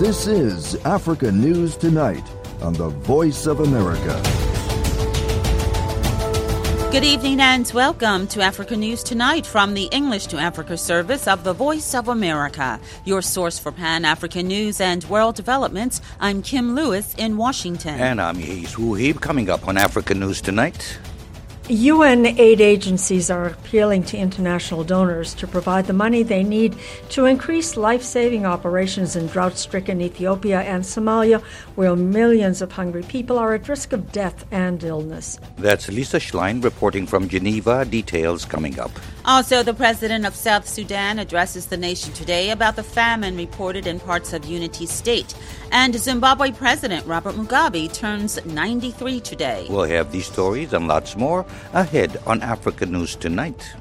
This is Africa News Tonight on the Voice of America. Good evening and welcome to Africa News Tonight from the English to Africa service of the Voice of America. Your source for Pan-African news and world developments. I'm Kim Lewis in Washington. And I'm Yees Wuhib. Coming up on Africa News Tonight. UN aid agencies are appealing to international donors to provide the money they need to increase life-saving operations in drought-stricken Ethiopia and Somalia, where millions of hungry people are at risk of death and illness. That's Lisa Schlein reporting from Geneva. Details coming up. Also, the president of South Sudan addresses the nation today about the famine reported in parts of Unity State. And Zimbabwe President Robert Mugabe turns 93 today. We'll have these stories and lots more ahead on Africa News Tonight.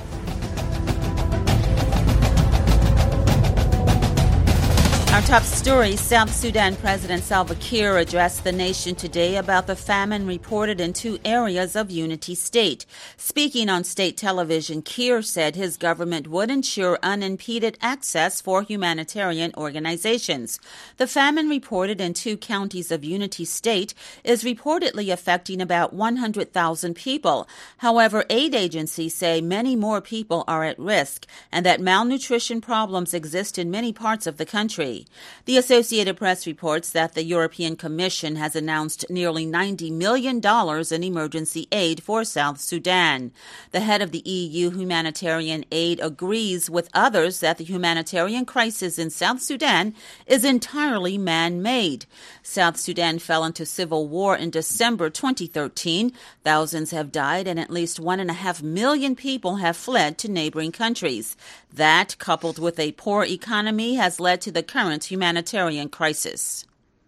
Our top story, South Sudan President Salva Kiir addressed the nation today about the famine reported in two areas of Unity State. Speaking on state television, Kiir said his government would ensure unimpeded access for humanitarian organizations. The famine reported in two counties of Unity State is reportedly affecting about 100,000 people. However, aid agencies say many more people are at risk and that malnutrition problems exist in many parts of the country. The Associated Press reports that the European Commission has announced nearly $90 million in emergency aid for South Sudan. The head of the EU humanitarian aid agrees with others that the humanitarian crisis in South Sudan is entirely man-made. South Sudan fell into civil war in December 2013. Thousands have died and at least 1.5 million people have fled to neighboring countries. That, coupled with a poor economy, has led to the current humanitarian crisis.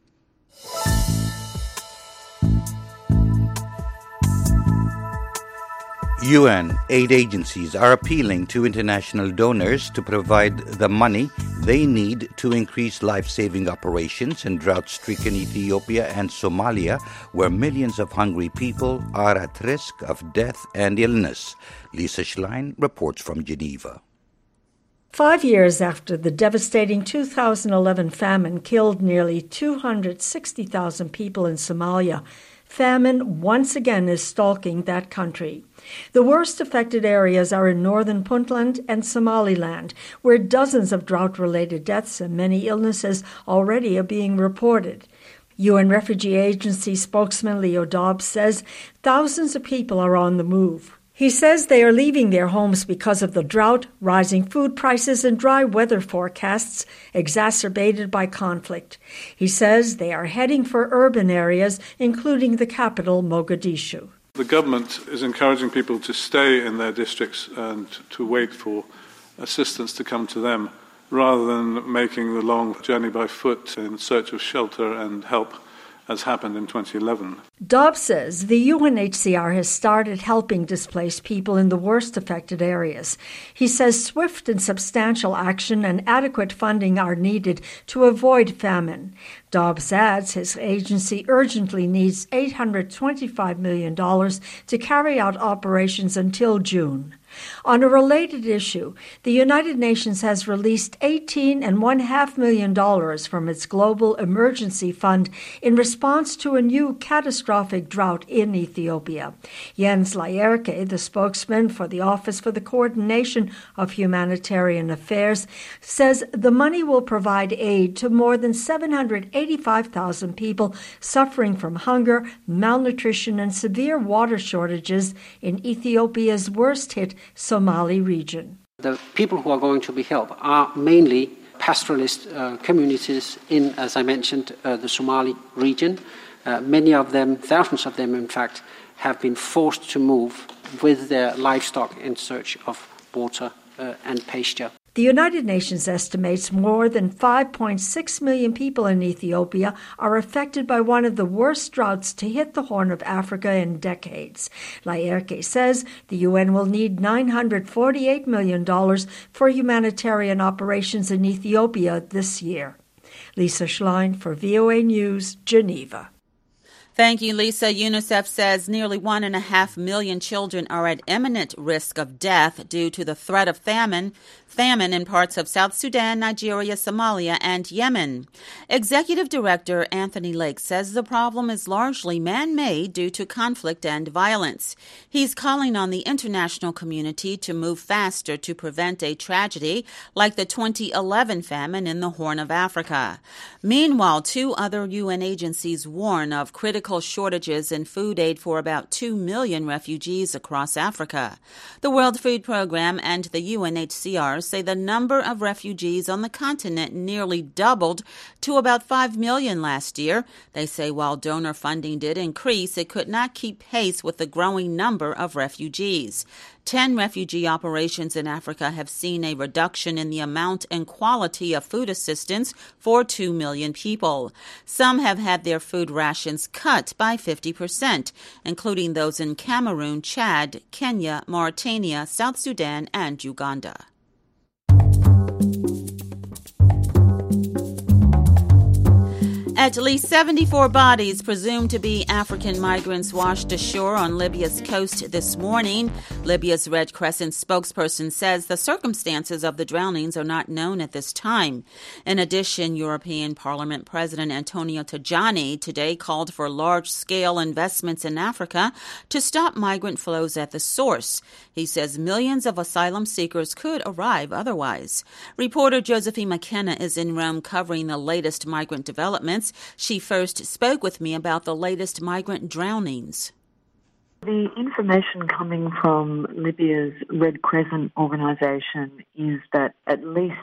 UN aid agencies are appealing to international donors to provide the money they need to increase life-saving operations in drought-stricken Ethiopia and Somalia, where millions of hungry people are at risk of death and illness. Lisa Schlein reports from Geneva. 5 years after the devastating 2011 famine killed nearly 260,000 people in Somalia, famine once again is stalking that country. The worst affected areas are in northern Puntland and Somaliland, where dozens of drought-related deaths and many illnesses already are being reported. UN Refugee Agency spokesman Leo Dobbs says thousands of people are on the move. He says they are leaving their homes because of the drought, rising food prices, and dry weather forecasts exacerbated by conflict. He says they are heading for urban areas, including the capital, Mogadishu. The government is encouraging people to stay in their districts and to wait for assistance to come to them, rather than making the long journey by foot in search of shelter and help, as happened in 2011. Dobbs says the UNHCR has started helping displaced people in the worst affected areas. He says swift and substantial action and adequate funding are needed to avoid famine. Dobbs adds his agency urgently needs $825 million to carry out operations until June. On a related issue, the United Nations has released $18.5 million from its Global Emergency Fund in response to a new catastrophic drought in Ethiopia. Jens Laerke, the spokesman for the Office for the Coordination of Humanitarian Affairs, says the money will provide aid to more than 785,000 people suffering from hunger, malnutrition, and severe water shortages in Ethiopia's worst-hit Somali region. The people who are going to be helped are mainly pastoralist communities in, as I mentioned, the Somali region. Many of them, thousands of them in fact, have been forced to move with their livestock in search of water and pasture. The United Nations estimates more than 5.6 million people in Ethiopia are affected by one of the worst droughts to hit the Horn of Africa in decades. Laerke says the UN will need $948 million for humanitarian operations in Ethiopia this year. Lisa Schlein for VOA News, Geneva. Thank you, Lisa. UNICEF says nearly 1.5 million children are at imminent risk of death due to the threat of famine in parts of South Sudan, Nigeria, Somalia, and Yemen. Executive Director Anthony Lake says the problem is largely man-made due to conflict and violence. He's calling on the international community to move faster to prevent a tragedy like the 2011 famine in the Horn of Africa. Meanwhile, 2 other UN agencies warn of critical shortages in food aid for about 2 million refugees across Africa. The World Food Programme and the UNHCR say the number of refugees on the continent nearly doubled to about 5 million last year. They say while donor funding did increase, it could not keep pace with the growing number of refugees. 10 refugee operations in Africa have seen a reduction in the amount and quality of food assistance for 2 million people. Some have had their food rations cut by 50%, including those in Cameroon, Chad, Kenya, Mauritania, South Sudan, and Uganda. At least 74 bodies presumed to be African migrants washed ashore on Libya's coast this morning. Libya's Red Crescent spokesperson says the circumstances of the drownings are not known at this time. In addition, European Parliament President Antonio Tajani today called for large-scale investments in Africa to stop migrant flows at the source. He says millions of asylum seekers could arrive otherwise. Reporter Josephine McKenna is in Rome covering the latest migrant developments. She first spoke with me about the latest migrant drownings. The information coming from Libya's Red Crescent organisation is that at least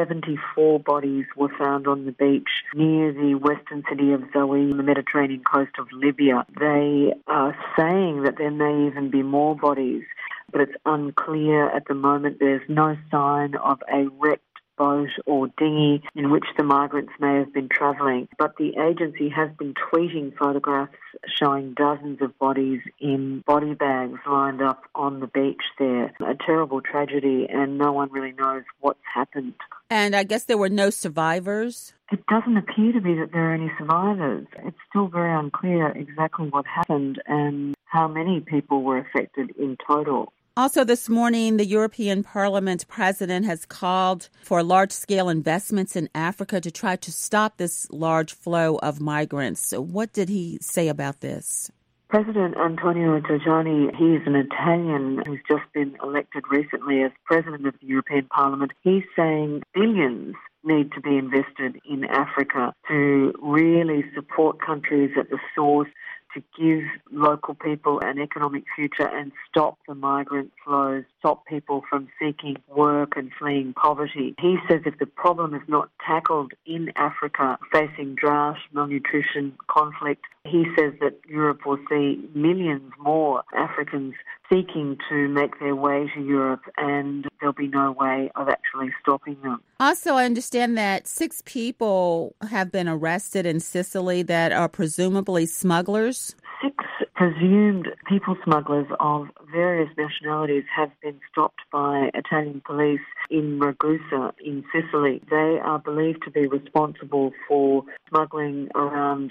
74 bodies were found on the beach near the western city of Zawi on the Mediterranean coast of Libya. They are saying that there may even be more bodies, but it's unclear at the moment. There's no sign of a wrecked boat or dinghy in which the migrants may have been travelling. But the agency has been tweeting photographs showing dozens of bodies in body bags lined up on the beach there. A terrible tragedy, and no one really knows what's happened. And I guess there were no survivors? It doesn't appear to be that there are any survivors. It's still very unclear exactly what happened and how many people were affected in total. Also this morning, the European Parliament president has called for large-scale investments in Africa to try to stop this large flow of migrants. So what did he say about this? President Antonio Tajani, he is an Italian who's just been elected recently as president of the European Parliament. He's saying billions need to be invested in Africa to really support countries at the source, to give local people an economic future and stop the migrant flows, stop people from seeking work and fleeing poverty. He says if the problem is not tackled in Africa, facing drought, malnutrition, conflict, he says that Europe will see millions more Africans seeking to make their way to Europe, and there'll be no way of actually stopping them. Also, I understand that 6 people have been arrested in Sicily that are presumably smugglers. 6 presumed people smugglers of various nationalities have been stopped by Italian police in Ragusa in Sicily. They are believed to be responsible for smuggling around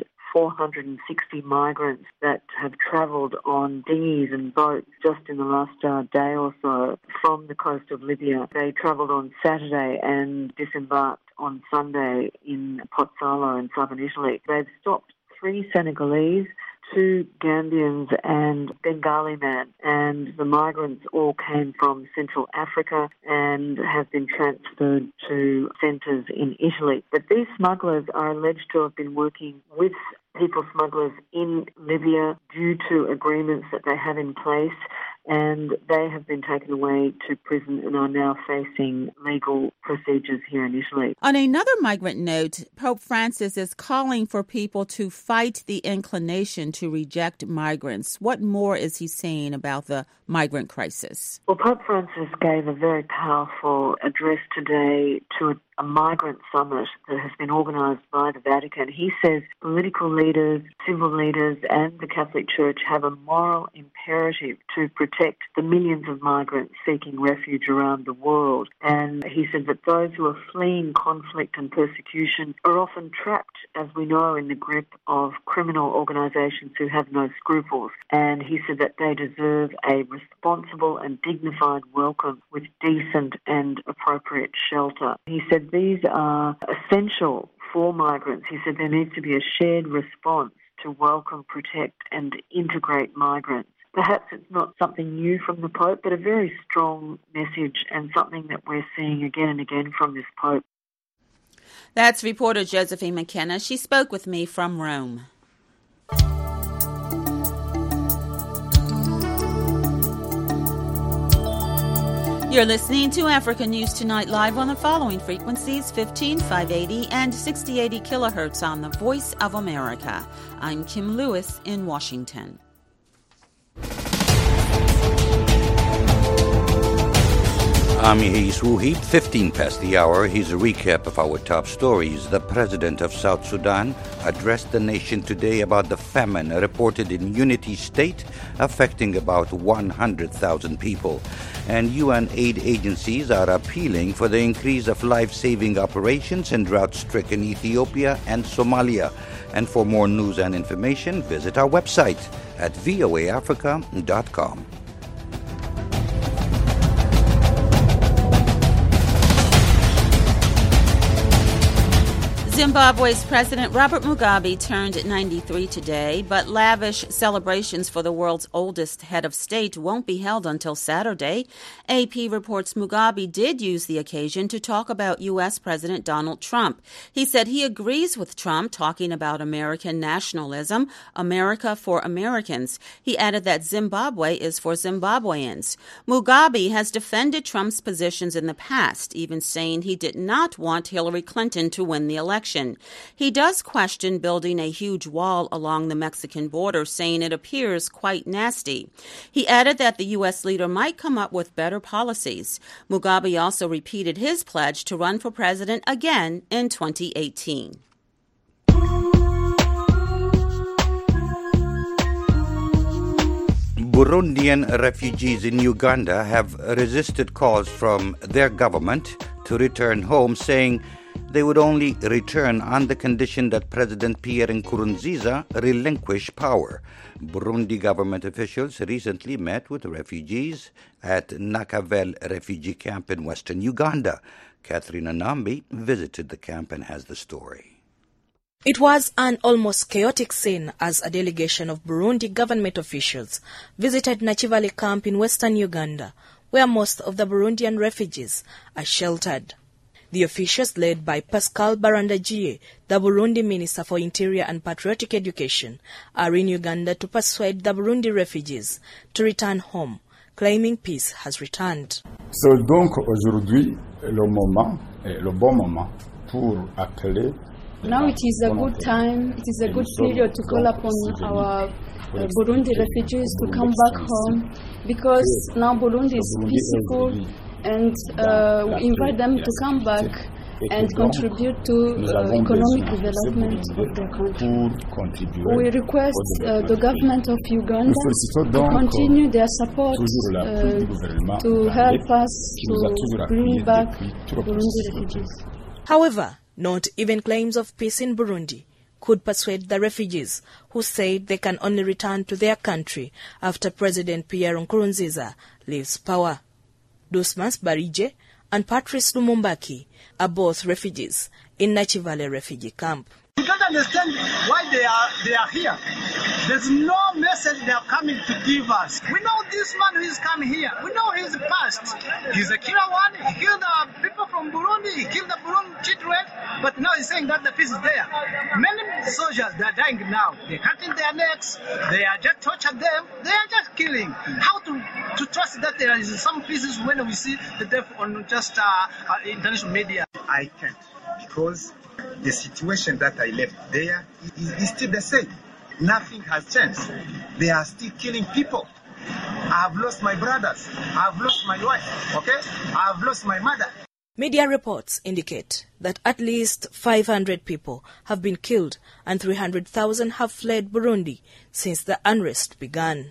460 migrants that have travelled on dinghies and boats just in the last day or so from the coast of Libya. They travelled on Saturday and disembarked on Sunday in Pozzallo in southern Italy. They've stopped 3 Senegalese, 2 Gambians and Bengali man, and the migrants all came from Central Africa and have been transferred to centres in Italy. But these smugglers are alleged to have been working with people smugglers in Libya due to agreements that they have in place, and they have been taken away to prison and are now facing legal procedures here in Italy. On another migrant note, Pope Francis is calling for people to fight the inclination to reject migrants. What more is he saying about the migrant crisis? Well, Pope Francis gave a very powerful address today to a migrant summit that has been organised by the Vatican. He says political leaders, civil leaders and the Catholic Church have a moral imperative to protect protect the millions of migrants seeking refuge around the world. And he said that those who are fleeing conflict and persecution are often trapped, as we know, in the grip of criminal organisations who have no scruples. And he said that they deserve a responsible and dignified welcome with decent and appropriate shelter. He said these are essential for migrants. He said there needs to be a shared response to welcome, protect and integrate migrants. Perhaps it's not something new from the Pope, but a very strong message and something that we're seeing again and again from this Pope. That's reporter Josephine McKenna. She spoke with me from Rome. You're listening to Africa News Tonight live on the following frequencies: 15, 580 and 6080 kilohertz on the Voice of America. I'm Kim Lewis in Washington. I'm Yehis Wuhib, 15 past the hour. Here's a recap of our top stories. The president of South Sudan addressed the nation today about the famine reported in Unity State, affecting about 100,000 people. And UN aid agencies are appealing for the increase of life-saving operations in drought-stricken Ethiopia and Somalia. And for more news and information, visit our website at voaafrica.com. Zimbabwe's President Robert Mugabe turned 93 today, but lavish celebrations for the world's oldest head of state won't be held until Saturday. AP reports Mugabe did use the occasion to talk about U.S. President Donald Trump. He said he agrees with Trump talking about American nationalism, America for Americans. He added that Zimbabwe is for Zimbabweans. Mugabe has defended Trump's positions in the past, even saying he did not want Hillary Clinton to win the election. He does question building a huge wall along the Mexican border, saying it appears quite nasty. He added that the U.S. leader might come up with better policies. Mugabe also repeated his pledge to run for president again in 2018. Burundian refugees in Uganda have resisted calls from their government to return home, saying they would only return on the condition that President Pierre Nkurunziza relinquish power. Burundi government officials recently met with refugees at Nakavale refugee camp in western Uganda. Catherine Anambi visited the camp and has the story. It was an almost chaotic scene as a delegation of Burundi government officials visited Nakivale camp in western Uganda, where most of the Burundian refugees are sheltered. The officials, led by Pascal Barandagie, the Burundi Minister for Interior and Patriotic Education, are in Uganda to persuade the Burundi refugees to return home, claiming peace has returned. So donc aujourd'hui, le bon moment pour appeler. Now it is a good time, it is a good period to call upon our Burundi refugees to come back home, because now Burundi is peaceful, and we invite them to come back and contribute to economic development of their country. We request the government of Uganda to continue their support to help us to bring back Burundi refugees. However, not even claims of peace in Burundi could persuade the refugees, who said they can only return to their country after President Pierre Nkurunziza leaves power. Dusmas Barije and Patrice Lumumbaki are both refugees in Nakivale refugee camp. We don't understand why they are here. There's no message they are coming to give us. We know this man who is coming here. We know his past. He's a killer one. He killed the people from Burundi. He killed the Burundi children. But now he's saying that the peace is there. Many soldiers, they are dying now. They're cutting their necks. They are just torturing them. They are just killing. How to trust that there is some pieces when we see the death on just international media? I can't, because the situation that I left there is still the same. Nothing has changed. They are still killing people. I have lost my brothers. I have lost my wife. Okay? I have lost my mother. Media reports indicate that at least 500 people have been killed and 300,000 have fled Burundi since the unrest began.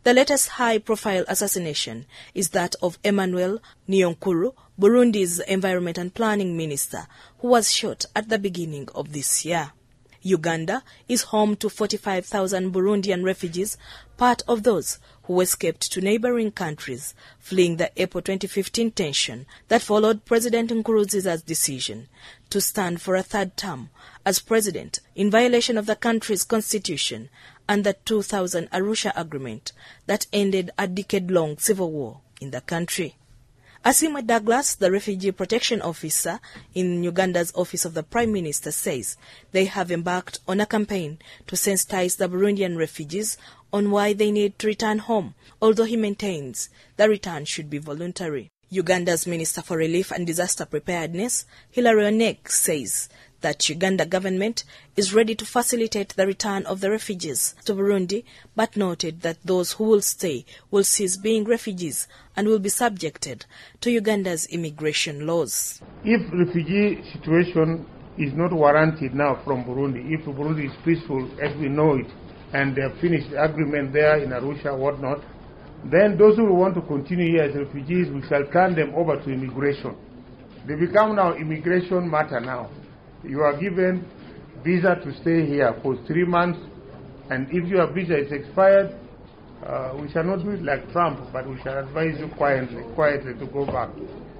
The latest high-profile assassination is that of Emmanuel Niyonkuru, Burundi's Environment and Planning Minister, who was shot at the beginning of this year. Uganda is home to 45,000 Burundian refugees, part of those who escaped to neighboring countries, fleeing the April 2015 tension that followed President Nkurunziza's decision to stand for a third term as president in violation of the country's constitution and the 2000 Arusha Agreement that ended a decade-long civil war in the country. Asimwe Douglas, the Refugee Protection Officer in Uganda's Office of the Prime Minister, says they have embarked on a campaign to sensitize the Burundian refugees on why they need to return home, although he maintains the return should be voluntary. Uganda's Minister for Relief and Disaster Preparedness, Hilary Onek, says that Uganda government is ready to facilitate the return of the refugees to Burundi, but noted that those who will stay will cease being refugees and will be subjected to Uganda's immigration laws. If refugee situation is not warranted now from Burundi, if Burundi is peaceful as we know it, and they have finished the agreement there in Arusha, whatnot, then those who want to continue here as refugees, we shall turn them over to immigration. They become now immigration matter now. You are given visa to stay here for 3 months, and if your visa is expired, we shall not do it like Trump, but we shall advise you quietly to go back.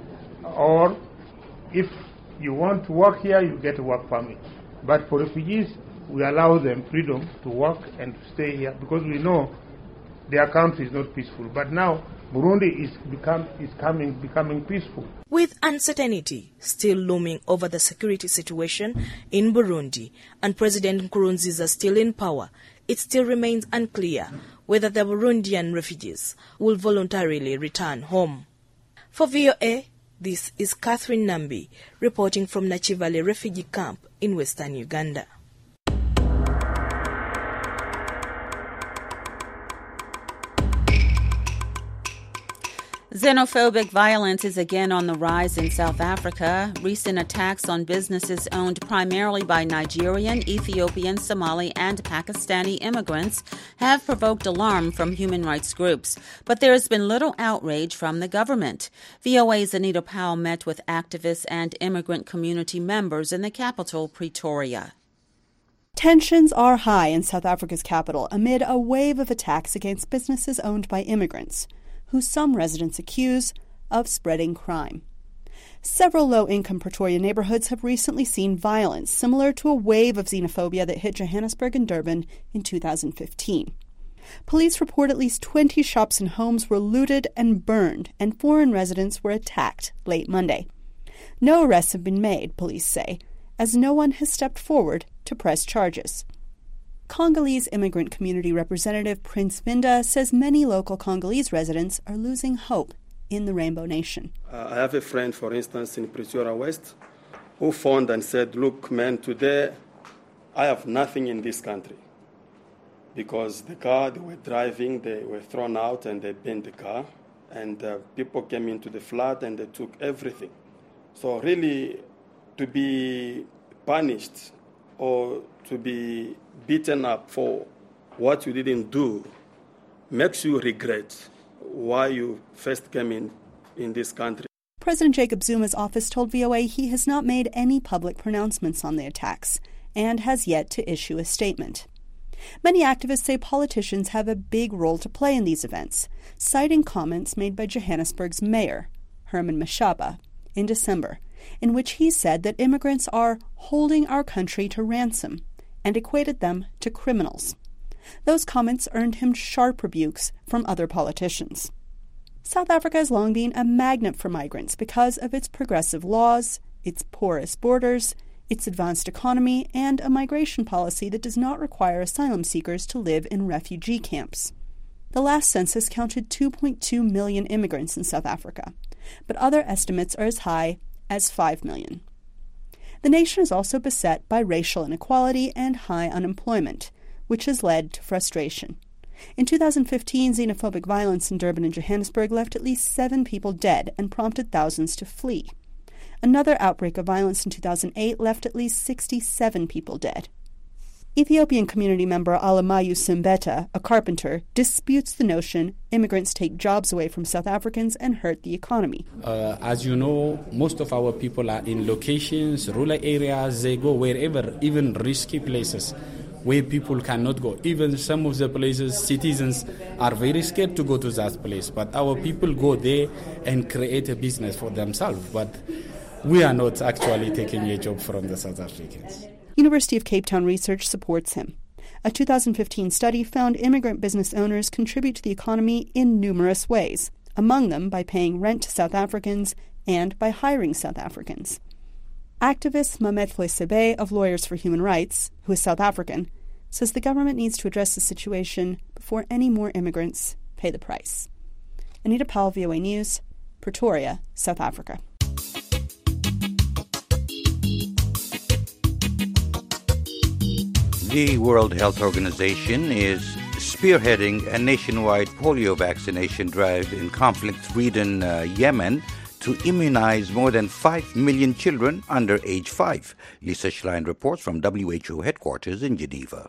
Or if you want to work here, you get a work permit. But for refugees, we allow them freedom to work and to stay here because we know their country is not peaceful. But now Burundi is becoming peaceful. With uncertainty still looming over the security situation in Burundi and President Nkurunziza still in power, it still remains unclear whether the Burundian refugees will voluntarily return home. For VOA, this is Catherine Nambi reporting from Nachivale refugee camp in western Uganda. Xenophobic violence is again on the rise in South Africa. Recent attacks on businesses owned primarily by Nigerian, Ethiopian, Somali, and Pakistani immigrants have provoked alarm from human rights groups. But there has been little outrage from the government. VOA's Anita Powell met with activists and immigrant community members in the capital, Pretoria. Tensions are high in South Africa's capital amid a wave of attacks against businesses owned by immigrants, who some residents accuse of spreading crime. Several low-income Pretoria neighborhoods have recently seen violence similar to a wave of xenophobia that hit Johannesburg and Durban in 2015. Police report at least 20 shops and homes were looted and burned, and foreign residents were attacked late Monday. No arrests have been made, police say, as no one has stepped forward to press charges. Congolese immigrant community representative Prince Vinda says many local Congolese residents are losing hope in the Rainbow Nation. I have a friend, for instance, in Pretoria West, who phoned and said, "Look, man, today I have nothing in this country." Because the car they were driving, they were thrown out and they burned the car. And people came into the flat and they took everything. So really, to be punished or to be beaten up for what you didn't do makes you regret why you first came in this country. President Jacob Zuma's office told VOA he has not made any public pronouncements on the attacks and has yet to issue a statement. Many activists say politicians have a big role to play in these events, citing comments made by Johannesburg's mayor, Herman Mashaba, in December, in which he said that immigrants are holding our country to ransom and equated them to criminals. Those comments earned him sharp rebukes from other politicians. South Africa has long been a magnet for migrants because of its progressive laws, its porous borders, its advanced economy, and a migration policy that does not require asylum seekers to live in refugee camps. The last census counted 2.2 million immigrants in South Africa, but other estimates are as high as 5 million. The nation is also beset by racial inequality and high unemployment, which has led to frustration. In 2015, xenophobic violence in Durban and Johannesburg left at least 7 people dead and prompted thousands to flee. Another outbreak of violence in 2008 left at least 67 people dead. Ethiopian community member Alamayu Simbeta, a carpenter, disputes the notion immigrants take jobs away from South Africans and hurt the economy. As you know, most of our people are in locations, rural areas. They go wherever, even risky places where people cannot go. Even some of the places, citizens are very scared to go to that place. But our people go there and create a business for themselves. But we are not actually taking a job from the South Africans. University of Cape Town research supports him. A 2015 study found immigrant business owners contribute to the economy in numerous ways, among them by paying rent to South Africans and by hiring South Africans. Activist Mametlwe Sebe of Lawyers for Human Rights, who is South African, says the government needs to address the situation before any more immigrants pay the price. Anita Powell, VOA News, Pretoria, South Africa. The World Health Organization is spearheading a nationwide polio vaccination drive in conflict-ridden Yemen to immunize more than 5 million children under age 5. Lisa Schlein reports from WHO headquarters in Geneva.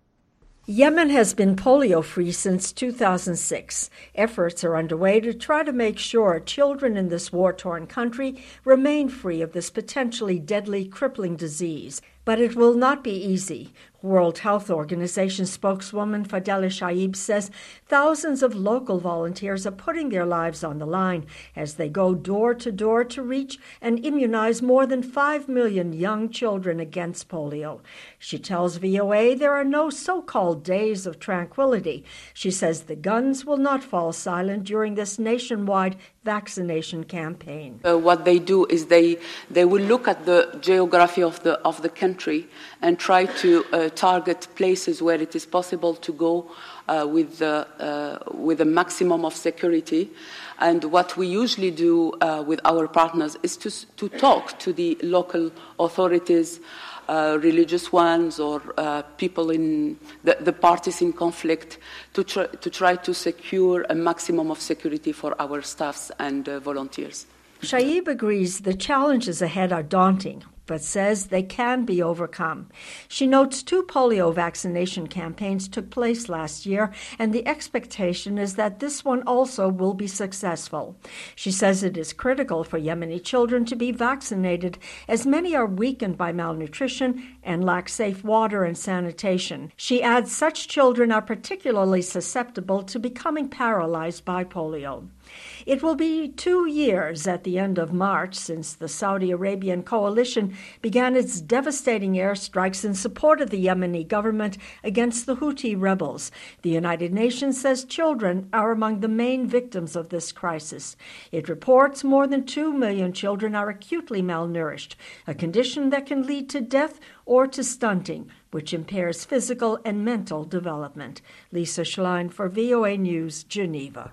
Yemen has been polio-free since 2006. Efforts are underway to try to make sure children in this war-torn country remain free of this potentially deadly, crippling disease. But it will not be easy. World Health Organization spokeswoman Fadela Shaib says thousands of local volunteers are putting their lives on the line as they go door to door to reach and immunize more than 5 million young children against polio. She tells VOA there are no so-called days of tranquility. She says the guns will not fall silent during this nationwide vaccination campaign. What they do is they will look at the geography of the country and try to target places where it is possible to go with a maximum of security. And what we usually do with our partners is to talk to the local authorities, religious ones, or people in the parties in conflict, to try to secure a maximum of security for our staffs and volunteers. Shaib agrees the challenges ahead are daunting, but says they can be overcome. She notes 2 polio vaccination campaigns took place last year, and the expectation is that this one also will be successful. She says it is critical for Yemeni children to be vaccinated, as many are weakened by malnutrition and lack safe water and sanitation. She adds such children are particularly susceptible to becoming paralyzed by polio. It will be 2 years at the end of March since the Saudi Arabian coalition began its devastating airstrikes in support of the Yemeni government against the Houthi rebels. The United Nations says children are among the main victims of this crisis. It reports more than 2 million children are acutely malnourished, a condition that can lead to death or to stunting, which impairs physical and mental development. Lisa Schlein for VOA News, Geneva.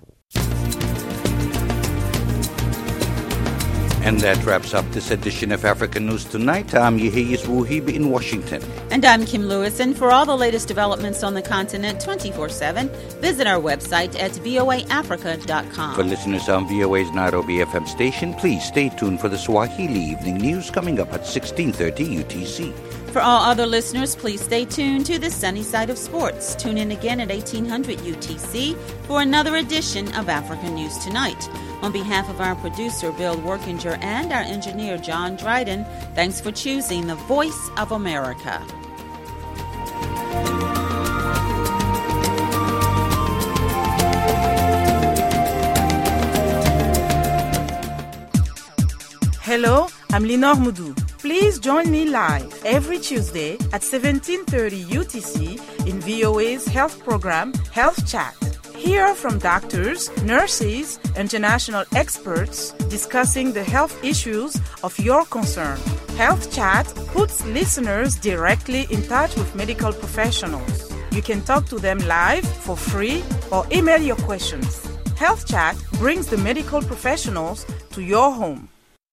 And that wraps up this edition of African News Tonight. I'm Yehiyas Wuhib in Washington. And I'm Kim Lewis. And for all the latest developments on the continent 24/7, visit our website at voaafrica.com. For listeners on VOA's Nairobi FM station, please stay tuned for the Swahili Evening News coming up at 16:30 UTC. For all other listeners, please stay tuned to the sunny side of sports. Tune in again at 1800 UTC for another edition of African News Tonight. On behalf of our producer, Bill Workinger, and our engineer, John Dryden, thanks for choosing the Voice of America. Hello, I'm Lenore Moudou. Please join me live every Tuesday at 17:30 UTC in VOA's health program, Health Chat. Hear from doctors, nurses, international experts discussing the health issues of your concern. Health Chat puts listeners directly in touch with medical professionals. You can talk to them live for free or email your questions. Health Chat brings the medical professionals to your home.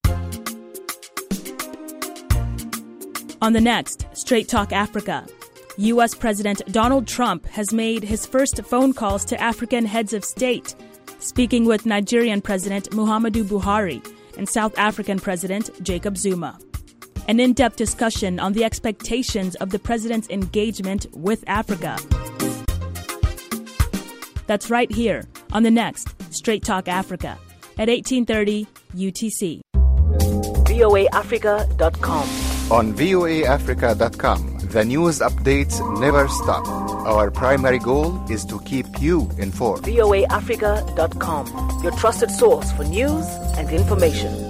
On the next Straight Talk Africa, U.S. President Donald Trump has made his first phone calls to African heads of state, speaking with Nigerian President Muhammadu Buhari and South African President Jacob Zuma. an in-depth discussion on the expectations of the president's engagement with Africa. That's right here on the next Straight Talk Africa at 1830 UTC. voaafrica.com. On voaafrica.com, the news updates never stop. Our primary goal is to keep you informed. voaafrica.com, your trusted source for news and information.